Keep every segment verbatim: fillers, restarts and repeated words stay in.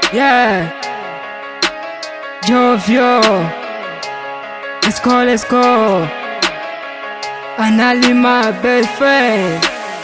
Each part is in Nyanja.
Yeah. Jovio. Let's go, let's go. Anali, my best friend.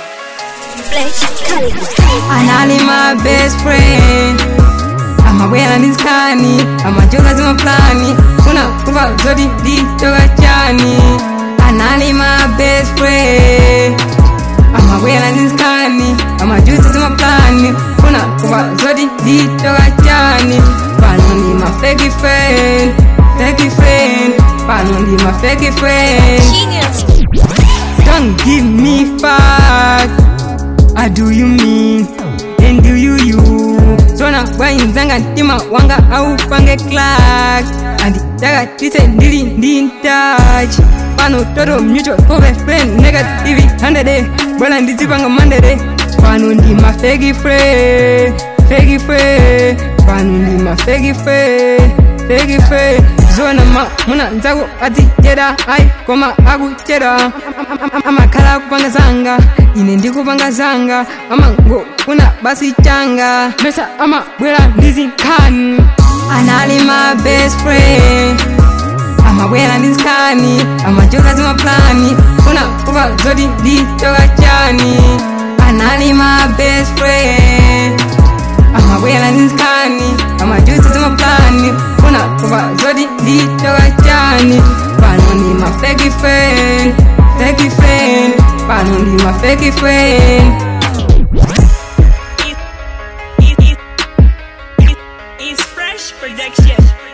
Anali, my best friend. I'm aware of this kani. I'm a joker to my plani. Kuna kuba zodi di joga chani. Anali, my best friend. I'm aware of this kani. I'm a joker to my plani. Kuna kuba zodi di joga chani. Panoni, my fake friend. Fake friend. Panoni, my fake friend. Don't give me fuck. I do you mean, then do you you. Zona wain zanga tima wanga au pange class. Andi daga tise ndili ndi in touch. Pano todo mutual over friend negative hundred day. Bola ndizi panga mandere. Pano ndi ma fake friend, fake friend. Pano ndi ma fake friend, fake friend. Zona ma muna nzago ati jeda ai koma agu jeda. Ama kala kupanga zanga ine ndi kupanga zanga. Ama ngo kuna basi changa mesa ama bwela ndizi kani. Anali my best friend. Ama bwela ndizi kani. Ama joka zima plani. Kuna kuba zodi di joka chani. Anali my best friend. Ama bwela ndizi kani. Ama joka zima plani. Kuna kuba zodi di joka chani. Panoni my fake friend, fake friend. Panoni my fake friend. It's fresh production.